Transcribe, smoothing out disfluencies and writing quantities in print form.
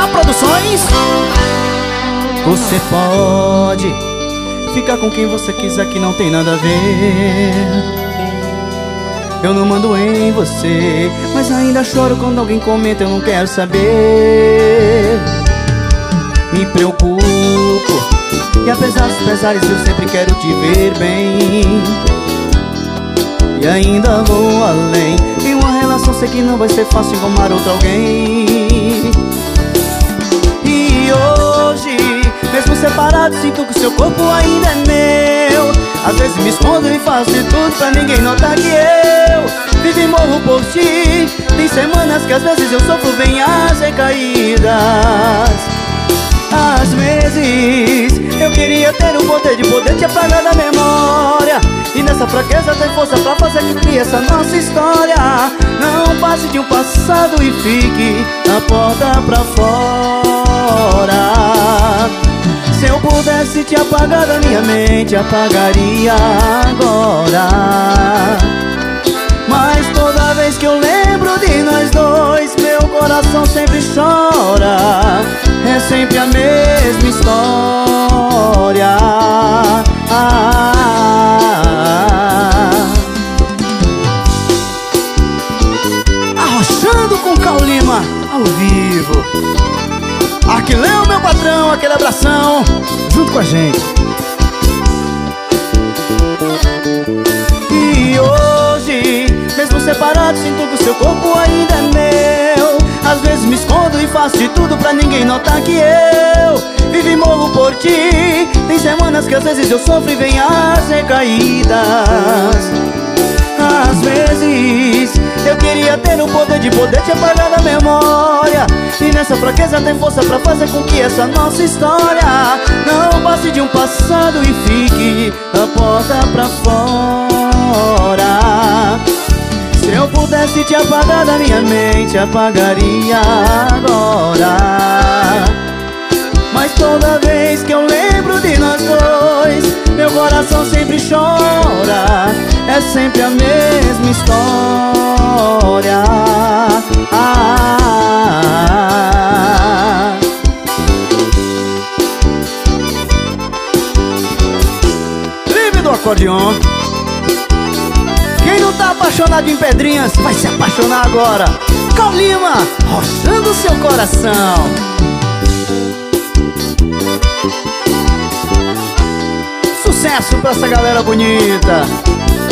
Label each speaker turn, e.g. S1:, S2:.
S1: Produções. Você pode ficar com quem você quiser, que não tem nada a ver. Eu não mando em você, mas ainda choro quando alguém comenta, eu não quero saber. Me preocupo, e apesar dos pesares eu sempre quero te ver bem. E ainda vou além, em uma relação sei que não vai ser fácil engolar outro alguém. E hoje, mesmo separado, sinto que seu corpo ainda é meu. Às vezes me escondo e faço de tudo pra ninguém notar que eu vivo e morro por ti. Tem semanas que às vezes eu sofro bem as recaídas. Às vezes eu queria ter o poder de poder te apagar da memória, e nessa fraqueza ter força pra fazer que crie essa nossa história. Não passe de um passado e fique na porta pra fora. Se eu pudesse te apagar da minha mente, apagaria agora. Mas toda vez que eu lembro de nós dois, meu coração sempre chora. É sempre a mesma história. Arrochando com Cauã Lima ao vivo. Aquileu, meu patrão, aquele abração junto com a gente. E hoje, mesmo separado, sinto que o seu corpo ainda é meu. Às vezes me escondo e faço de tudo pra ninguém notar que eu vivo e morro por ti. Tem semanas que às vezes eu sofro e vem as recaídas. Às vezes eu queria ter o poder de poder te apagar da memória, e nessa fraqueza tem força pra fazer com que essa nossa história não passe de um passado e fique da porta pra fora. Se eu pudesse te apagar da minha mente, apagaria agora. Mas toda vez que eu lembro de nós dois, meu coração sempre chora. É sempre a mesma história. Livre do acordeon. Quem não tá apaixonado em Pedrinhas vai se apaixonar agora. Cauã Lima, roçando seu coração. Sucesso pra essa galera bonita.